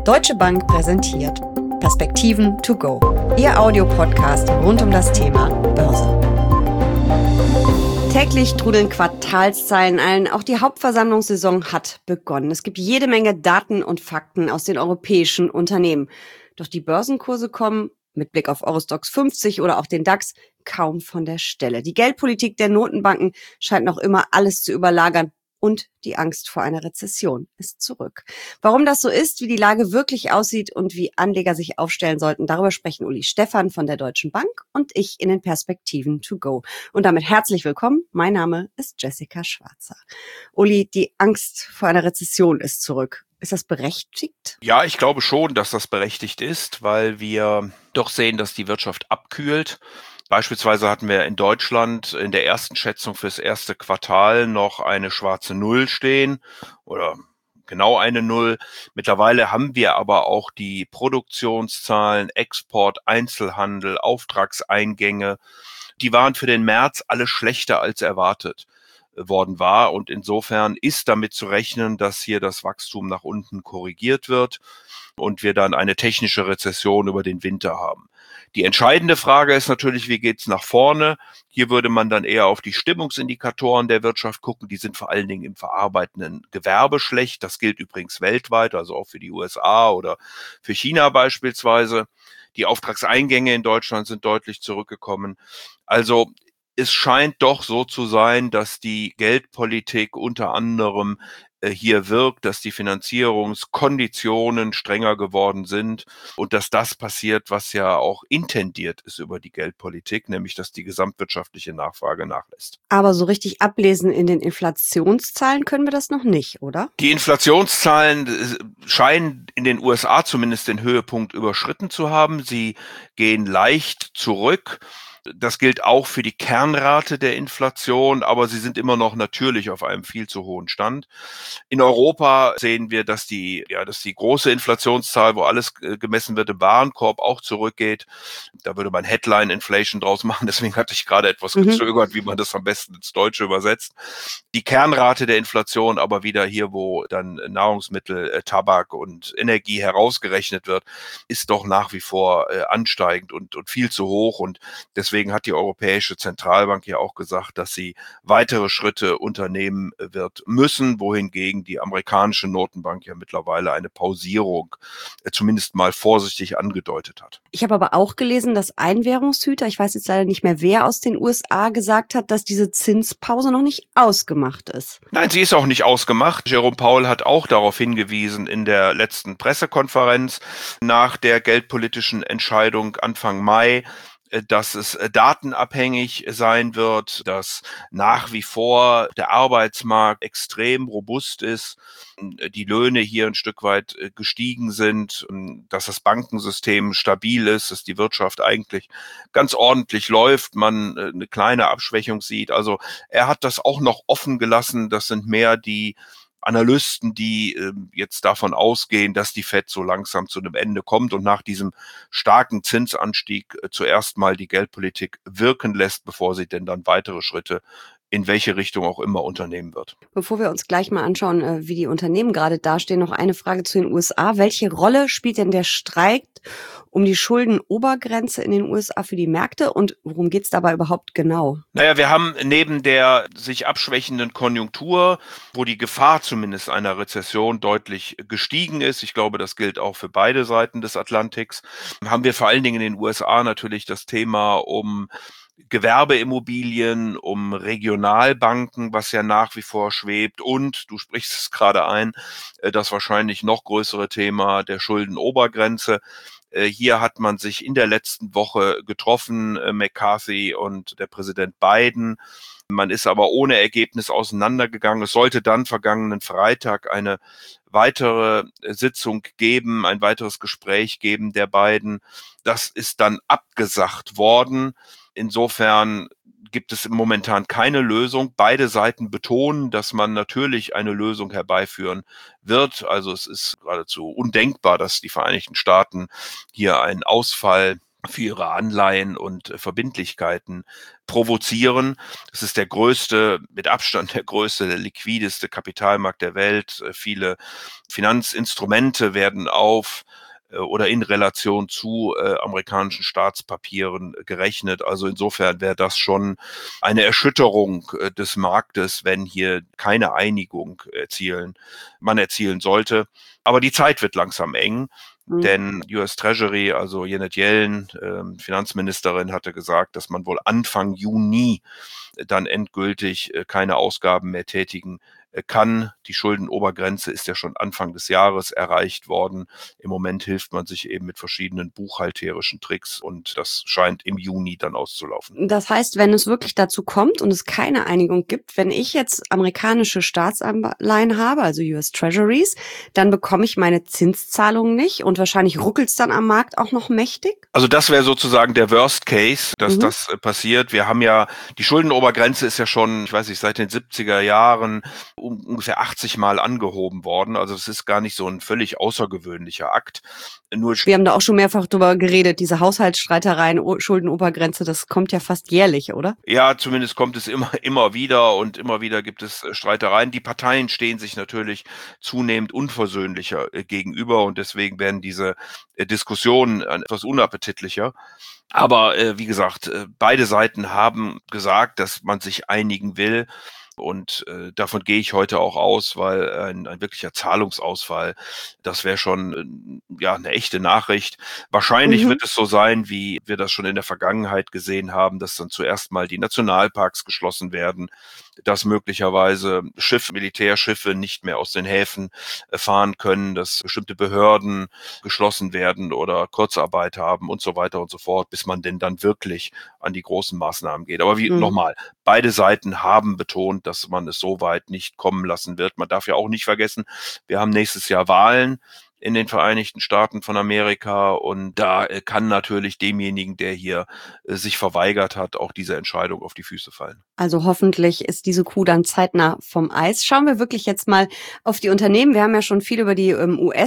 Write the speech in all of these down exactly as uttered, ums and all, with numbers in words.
Deutsche Bank präsentiert Perspektiven to go, Ihr Audiopodcast rund um das Thema Börse. Täglich trudeln Quartalszahlen ein, auch die Hauptversammlungssaison hat begonnen. Es gibt jede Menge Daten und Fakten aus den europäischen Unternehmen. Doch die Börsenkurse kommen, mit Blick auf Eurostoxx fünfzig oder auch den DAX, kaum von der Stelle. Die Geldpolitik der Notenbanken scheint noch immer alles zu überlagern. Und die Angst vor einer Rezession ist zurück. Warum das so ist, wie die Lage wirklich aussieht und wie Anleger sich aufstellen sollten, darüber sprechen Uli Stephan von der Deutschen Bank und ich in den Perspektiven to go. Und damit herzlich willkommen. Mein Name ist Jessica Schwarzer. Uli, die Angst vor einer Rezession ist zurück. Ist das berechtigt? Ja, ich glaube schon, dass das berechtigt ist, weil wir doch sehen, dass die Wirtschaft abkühlt. Beispielsweise hatten wir in Deutschland in der ersten Schätzung fürs erste Quartal noch eine schwarze Null stehen oder genau eine Null. Mittlerweile haben wir aber auch die Produktionszahlen, Export, Einzelhandel, Auftragseingänge. Die waren für den März alle schlechter als erwartet worden war. Und insofern ist damit zu rechnen, dass hier das Wachstum nach unten korrigiert wird und wir dann eine technische Rezession über den Winter haben. Die entscheidende Frage ist natürlich, wie geht's nach vorne? Hier würde man dann eher auf die Stimmungsindikatoren der Wirtschaft gucken. Die sind vor allen Dingen im verarbeitenden Gewerbe schlecht. Das gilt übrigens weltweit, also auch für die U S A oder für China beispielsweise. Die Auftragseingänge in Deutschland sind deutlich zurückgekommen. Also es scheint doch so zu sein, dass die Geldpolitik unter anderem äh, hier wirkt, dass die Finanzierungskonditionen strenger geworden sind und dass das passiert, was ja auch intendiert ist über die Geldpolitik, nämlich dass die gesamtwirtschaftliche Nachfrage nachlässt. Aber so richtig ablesen in den Inflationszahlen können wir das noch nicht, oder? Die Inflationszahlen scheinen in den U S A zumindest den Höhepunkt überschritten zu haben. Sie gehen leicht zurück. Das gilt auch für die Kernrate der Inflation, aber sie sind immer noch natürlich auf einem viel zu hohen Stand. In Europa sehen wir, dass die, ja, dass die große Inflationszahl, wo alles gemessen wird, im Warenkorb auch zurückgeht. Da würde man Headline Inflation draus machen, deswegen hatte ich gerade etwas Mhm. gezögert, wie man das am besten ins Deutsche übersetzt. Die Kernrate der Inflation aber wieder hier, wo dann Nahrungsmittel, Tabak und Energie herausgerechnet wird, ist doch nach wie vor äh, ansteigend und, und viel zu hoch und deswegen Deswegen hat die Europäische Zentralbank ja auch gesagt, dass sie weitere Schritte unternehmen wird müssen, wohingegen die amerikanische Notenbank ja mittlerweile eine Pausierung äh, zumindest mal vorsichtig angedeutet hat. Ich habe aber auch gelesen, dass ein Währungshüter, ich weiß jetzt leider nicht mehr wer, aus den U S A gesagt hat, dass diese Zinspause noch nicht ausgemacht ist. Nein, sie ist auch nicht ausgemacht. Jerome Powell hat auch darauf hingewiesen in der letzten Pressekonferenz nach der geldpolitischen Entscheidung Anfang Mai, dass es datenabhängig sein wird, dass nach wie vor der Arbeitsmarkt extrem robust ist, die Löhne hier ein Stück weit gestiegen sind, dass das Bankensystem stabil ist, dass die Wirtschaft eigentlich ganz ordentlich läuft, man eine kleine Abschwächung sieht. Also er hat das auch noch offen gelassen. Das sind mehr die Analysten, die äh, jetzt davon ausgehen, dass die Fed so langsam zu einem Ende kommt und nach diesem starken Zinsanstieg äh, zuerst mal die Geldpolitik wirken lässt, bevor sie denn dann weitere Schritte in welche Richtung auch immer unternehmen wird. Bevor wir uns gleich mal anschauen, wie die Unternehmen gerade dastehen, noch eine Frage zu den U S A. Welche Rolle spielt denn der Streit um die Schuldenobergrenze in den U S A für die Märkte und worum geht es dabei überhaupt genau? Naja, wir haben neben der sich abschwächenden Konjunktur, wo die Gefahr zumindest einer Rezession deutlich gestiegen ist, ich glaube, das gilt auch für beide Seiten des Atlantiks, haben wir vor allen Dingen in den U S A natürlich das Thema um Gewerbeimmobilien, um Regionalbanken, was ja nach wie vor schwebt und, du sprichst es gerade ein, das wahrscheinlich noch größere Thema der Schuldenobergrenze. Hier hat man sich in der letzten Woche getroffen, McCarthy und der Präsident Biden. Man ist aber ohne Ergebnis auseinandergegangen. Es sollte dann vergangenen Freitag eine weitere Sitzung geben, ein weiteres Gespräch geben der beiden. Das ist dann abgesagt worden. Insofern gibt es momentan keine Lösung. Beide Seiten betonen, dass man natürlich eine Lösung herbeiführen wird. Also es ist geradezu undenkbar, dass die Vereinigten Staaten hier einen Ausfall für ihre Anleihen und Verbindlichkeiten provozieren. Das ist der größte, mit Abstand der größte, der liquideste Kapitalmarkt der Welt. Viele Finanzinstrumente werden auf oder in Relation zu äh, amerikanischen Staatspapieren gerechnet. Also insofern wäre das schon eine Erschütterung äh, des Marktes, wenn hier keine Einigung erzielen, man erzielen sollte. Aber die Zeit wird langsam eng. Mhm. Denn U S Treasury, also Janet Yellen, äh, Finanzministerin, hatte gesagt, dass man wohl Anfang Juni dann endgültig äh, keine Ausgaben mehr tätigen äh, kann. Die Schuldenobergrenze ist ja schon Anfang des Jahres erreicht worden. Im Moment hilft man sich eben mit verschiedenen buchhalterischen Tricks und das scheint im Juni dann auszulaufen. Das heißt, wenn es wirklich dazu kommt und es keine Einigung gibt, wenn ich jetzt amerikanische Staatsanleihen habe, also U S Treasuries, dann bekomme ich meine Zinszahlungen nicht und wahrscheinlich ruckelt es dann am Markt auch noch mächtig? Also das wäre sozusagen der Worst Case, dass Mhm. das äh, passiert. Wir haben ja, die Schuldenobergrenze ist ja schon, ich weiß nicht, seit den siebziger Jahren um, ungefähr achtzig Mal angehoben worden. Also es ist gar nicht so ein völlig außergewöhnlicher Akt. Nur Wir haben da auch schon mehrfach drüber geredet, diese Haushaltsstreitereien, O- Schuldenobergrenze, das kommt ja fast jährlich, oder? Ja, zumindest kommt es immer, immer wieder und immer wieder gibt es äh, Streitereien. Die Parteien stehen sich natürlich zunehmend unversöhnlicher äh, gegenüber und deswegen werden diese äh, Diskussionen äh, etwas unappetitlicher. Aber äh, wie gesagt, äh, beide Seiten haben gesagt, dass man sich einigen will. Und äh, davon gehe ich heute auch aus, weil ein, ein wirklicher Zahlungsausfall, das wäre schon äh, ja eine echte Nachricht. Wahrscheinlich Mhm. wird es so sein, wie wir das schon in der Vergangenheit gesehen haben, dass dann zuerst mal die Nationalparks geschlossen werden, dass möglicherweise Schiffe, Militärschiffe nicht mehr aus den Häfen äh, fahren können, dass bestimmte Behörden geschlossen werden oder Kurzarbeit haben und so weiter und so fort, bis man denn dann wirklich an die großen Maßnahmen geht. Aber wie Mhm. nochmal, beide Seiten haben betont, dass man es so weit nicht kommen lassen wird. Man darf ja auch nicht vergessen, wir haben nächstes Jahr Wahlen in den Vereinigten Staaten von Amerika und da äh, kann natürlich demjenigen, der hier äh, sich verweigert hat, auch diese Entscheidung auf die Füße fallen. Also hoffentlich ist diese Kuh dann zeitnah vom Eis. Schauen wir wirklich jetzt mal auf die Unternehmen. Wir haben ja schon viel über die ähm, U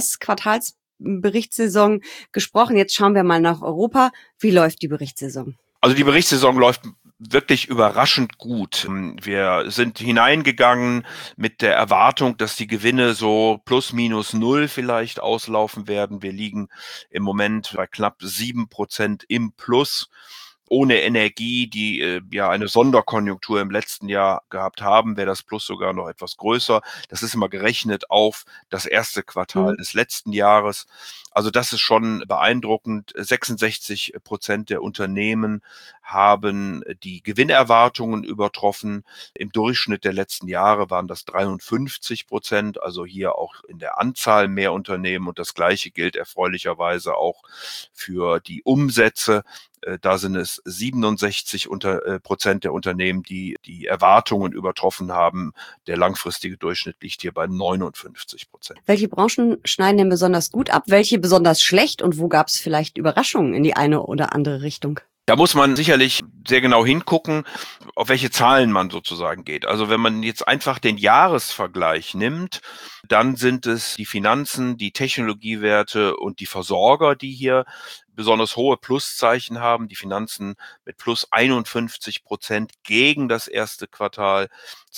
S-Quartalsberichtssaison gesprochen. Jetzt schauen wir mal nach Europa. Wie läuft die Berichtssaison? Also die Berichtssaison läuft wirklich überraschend gut. Wir sind hineingegangen mit der Erwartung, dass die Gewinne so plus minus null vielleicht auslaufen werden. Wir liegen im Moment bei knapp sieben Prozent im Plus. Ohne Energie, die äh, ja eine Sonderkonjunktur im letzten Jahr gehabt haben, wäre das Plus sogar noch etwas größer. Das ist immer gerechnet auf das erste Quartal Mhm. des letzten Jahres. Also das ist schon beeindruckend. sechsundsechzig Prozent der Unternehmen haben die Gewinnerwartungen übertroffen. Im Durchschnitt der letzten Jahre waren das dreiundfünfzig Prozent, also hier auch in der Anzahl mehr Unternehmen. Und das Gleiche gilt erfreulicherweise auch für die Umsätze. Da sind es siebenundsechzig Prozent der Unternehmen, die die Erwartungen übertroffen haben. Der langfristige Durchschnitt liegt hier bei neunundfünfzig Prozent. Welche Branchen schneiden denn besonders gut ab? Welche besonders schlecht? Und wo gab es vielleicht Überraschungen in die eine oder andere Richtung? Da muss man sicherlich sehr genau hingucken, auf welche Zahlen man sozusagen geht. Also wenn man jetzt einfach den Jahresvergleich nimmt, dann sind es die Finanzen, die Technologiewerte und die Versorger, die hier besonders hohe Pluszeichen haben. Die Finanzen mit plus einundfünfzig Prozent gegen das erste Quartal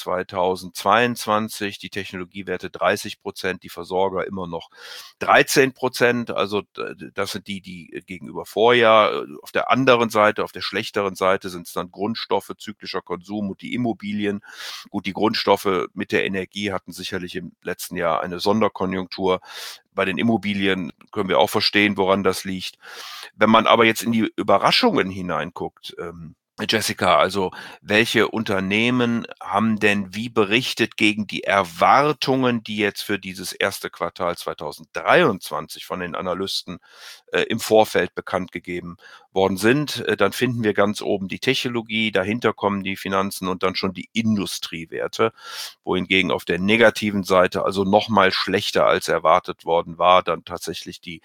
zweitausendzweiundzwanzig, die Technologiewerte dreißig Prozent, die Versorger immer noch dreizehn Prozent. Also das sind die, die gegenüber Vorjahr. Auf der anderen Seite, auf der schlechteren Seite sind es dann Grundstoffe, zyklischer Konsum und die Immobilien. Gut, die Grundstoffe mit der Energie hatten sicherlich im letzten Jahr eine Sonderkonjunktur. Bei den Immobilien können wir auch verstehen, woran das liegt. Wenn man aber jetzt in die Überraschungen hineinguckt, ähm, Jessica, also welche Unternehmen haben denn wie berichtet gegen die Erwartungen, die jetzt für dieses erste Quartal zweitausenddreiundzwanzig von den Analysten äh, im Vorfeld bekannt gegeben worden sind? Äh, dann finden wir ganz oben die Technologie, dahinter kommen die Finanzen und dann schon die Industriewerte, wohingegen auf der negativen Seite, also noch mal schlechter als erwartet worden war, dann tatsächlich die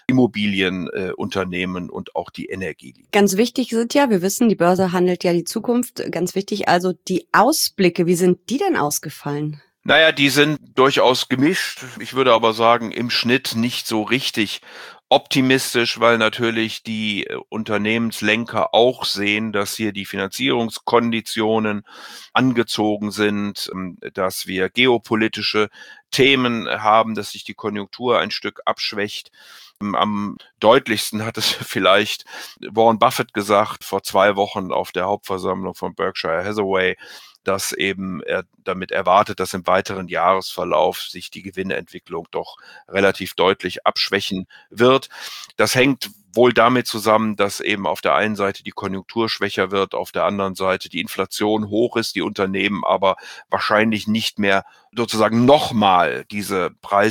Immobilienunternehmen äh, und auch die Energie liegen. Ganz wichtig sind ja, wir wissen, die Börse handelt ja die Zukunft. Ganz wichtig also die Ausblicke. Wie sind die denn ausgefallen? Naja, die sind durchaus gemischt. Ich würde aber sagen, im Schnitt nicht so richtig optimistisch, weil natürlich die äh, Unternehmenslenker auch sehen, dass hier die Finanzierungskonditionen angezogen sind, ähm, dass wir geopolitische Themen haben, dass sich die Konjunktur ein Stück abschwächt. Ähm, Am deutlichsten hat es vielleicht Warren Buffett gesagt vor zwei Wochen auf der Hauptversammlung von Berkshire Hathaway, dass eben er damit erwartet, dass im weiteren Jahresverlauf sich die Gewinnentwicklung doch relativ deutlich abschwächen wird. Das hängt wohl damit zusammen, dass eben auf der einen Seite die Konjunktur schwächer wird, auf der anderen Seite die Inflation hoch ist, die Unternehmen aber wahrscheinlich nicht mehr sozusagen nochmal diese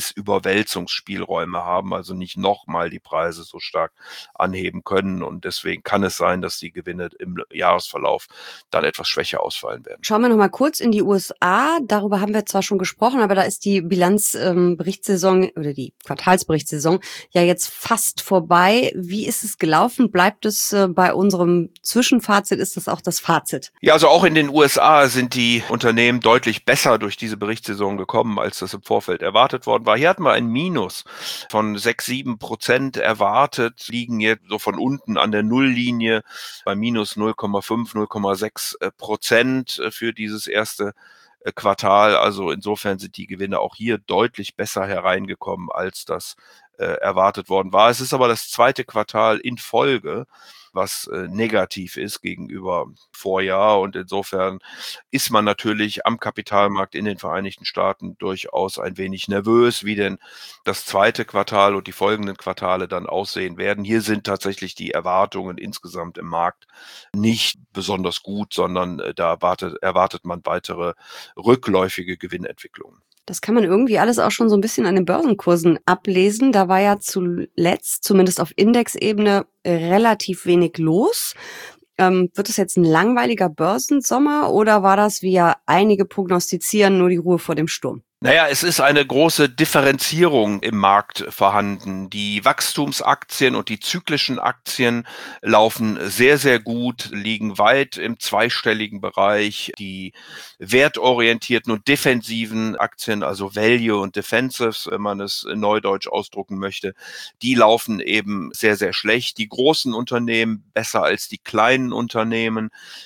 Preisüberwälzungsspielräume haben, also nicht nochmal die Preise so stark anheben können. Und deswegen kann es sein, dass die Gewinne im Jahresverlauf dann etwas schwächer ausfallen werden. Schauen wir noch mal kurz in die U S A. Darüber haben wir zwar schon gesprochen, aber da ist die Bilanzberichtssaison ähm, oder die Quartalsberichtssaison ja jetzt fast vorbei. Wie ist es gelaufen? Bleibt es äh, bei unserem Zwischenfazit? Ist das auch das Fazit? Ja, also auch in den U S A sind die Unternehmen deutlich besser durch diese Berichtssaison gekommen, als das im Vorfeld erwartet worden war. Hier hatten wir ein Minus von sechs, sieben Prozent erwartet, liegen jetzt so von unten an der Nulllinie bei minus null Komma fünf, null Komma sechs Prozent für dieses erste Quartal. Also insofern sind die Gewinne auch hier deutlich besser hereingekommen, als das äh, erwartet worden war. Es ist aber das zweite Quartal in Folge, was äh, negativ ist gegenüber Vorjahr. Und insofern ist man natürlich am Kapitalmarkt in den Vereinigten Staaten durchaus ein wenig nervös, wie denn das zweite Quartal und die folgenden Quartale dann aussehen werden. Hier sind tatsächlich die Erwartungen insgesamt im Markt nicht besonders gut, sondern äh, da erwartet, erwartet man weitere rückläufige Gewinnentwicklungen. Das kann man irgendwie alles auch schon so ein bisschen an den Börsenkursen ablesen. Da war ja zuletzt, zumindest auf Indexebene, relativ wenig los. Ähm, wird es jetzt ein langweiliger Börsensommer oder war das, wie ja einige prognostizieren, nur die Ruhe vor dem Sturm? Naja, es ist eine große Differenzierung im Markt vorhanden. Die Wachstumsaktien und die zyklischen Aktien laufen sehr, sehr gut, liegen weit im zweistelligen Bereich. Die wertorientierten und defensiven Aktien, also Value und Defensives, wenn man es neudeutsch ausdrucken möchte, die laufen eben sehr, sehr schlecht. Die großen Unternehmen besser als die kleinen Unternehmen.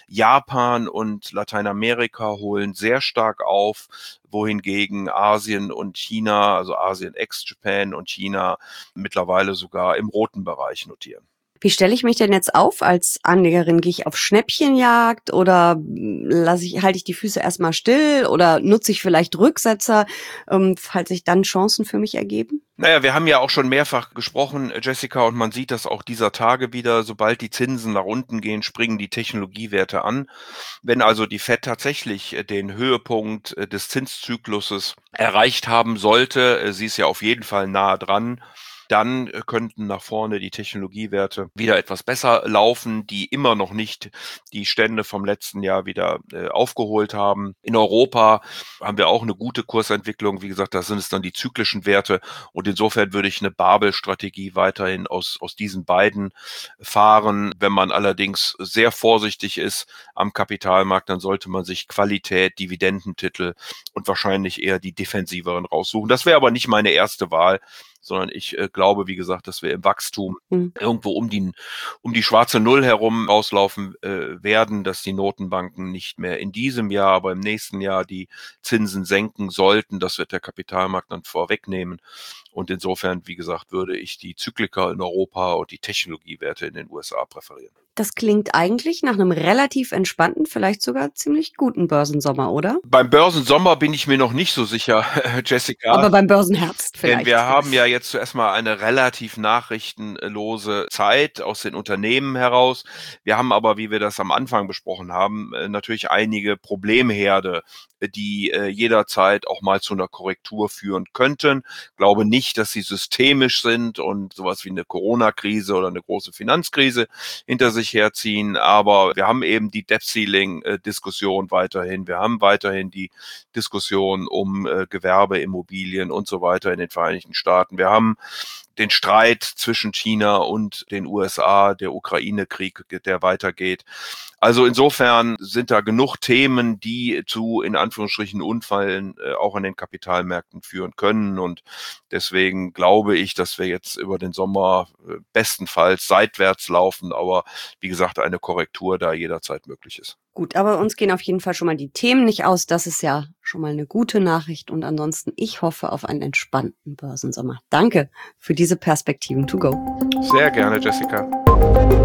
Japan und Lateinamerika holen sehr stark auf, wohingegen Asien und China, also Asien ex-Japan und China, mittlerweile sogar im roten Bereich notieren. Wie stelle ich mich denn jetzt auf als Anlegerin? Gehe ich auf Schnäppchenjagd oder lasse ich, halte ich die Füße erstmal still oder nutze ich vielleicht Rücksetzer, ähm, falls sich dann Chancen für mich ergeben? Naja, wir haben ja auch schon mehrfach gesprochen, Jessica, und man sieht das auch dieser Tage wieder. Sobald die Zinsen nach unten gehen, springen die Technologiewerte an. Wenn also die Fed tatsächlich den Höhepunkt des Zinszykluses erreicht haben sollte, sie ist ja auf jeden Fall nahe dran, dann könnten nach vorne die Technologiewerte wieder etwas besser laufen, die immer noch nicht die Stände vom letzten Jahr wieder äh, aufgeholt haben. In Europa haben wir auch eine gute Kursentwicklung. Wie gesagt, da sind es dann die zyklischen Werte. Und insofern würde ich eine Babel-Strategie weiterhin aus, aus diesen beiden fahren. Wenn man allerdings sehr vorsichtig ist am Kapitalmarkt, dann sollte man sich Qualität, Dividendentitel und wahrscheinlich eher die defensiveren raussuchen. Das wäre aber nicht meine erste Wahl, sondern ich äh, glaube, wie gesagt, dass wir im Wachstum mhm. irgendwo um die, um die schwarze Null herum auslaufen äh, werden, dass die Notenbanken nicht mehr in diesem Jahr, aber im nächsten Jahr die Zinsen senken sollten. Das wird der Kapitalmarkt dann vorwegnehmen. Und insofern, wie gesagt, würde ich die Zyklika in Europa und die Technologiewerte in den U S A präferieren. Das klingt eigentlich nach einem relativ entspannten, vielleicht sogar ziemlich guten Börsensommer, oder? Beim Börsensommer bin ich mir noch nicht so sicher, Jessica. Aber beim Börsenherbst vielleicht. Denn wir haben ja jetzt zuerst mal eine relativ nachrichtenlose Zeit aus den Unternehmen heraus. Wir haben aber, wie wir das am Anfang besprochen haben, natürlich einige Problemherde, die äh, jederzeit auch mal zu einer Korrektur führen könnten. Ich glaube nicht, dass sie systemisch sind und sowas wie eine Corona-Krise oder eine große Finanzkrise hinter sich herziehen. Aber wir haben eben die Debt-Ceiling-Diskussion weiterhin. Wir haben weiterhin die Diskussion um äh, Gewerbe, Immobilien und so weiter in den Vereinigten Staaten. Wir haben den Streit zwischen China und den U S A, der Ukraine-Krieg, der weitergeht. Also insofern sind da genug Themen, die zu, in Anführungsstrichen, Unfällen äh, auch an den Kapitalmärkten führen können. Und deswegen glaube ich, dass wir jetzt über den Sommer äh, bestenfalls seitwärts laufen, aber wie gesagt, eine Korrektur da jederzeit möglich ist. Gut, aber uns gehen auf jeden Fall schon mal die Themen nicht aus. Das ist ja schon mal eine gute Nachricht. Und ansonsten, ich hoffe auf einen entspannten Börsensommer. Danke für diese Perspektiven to go. Sehr gerne, Jessica.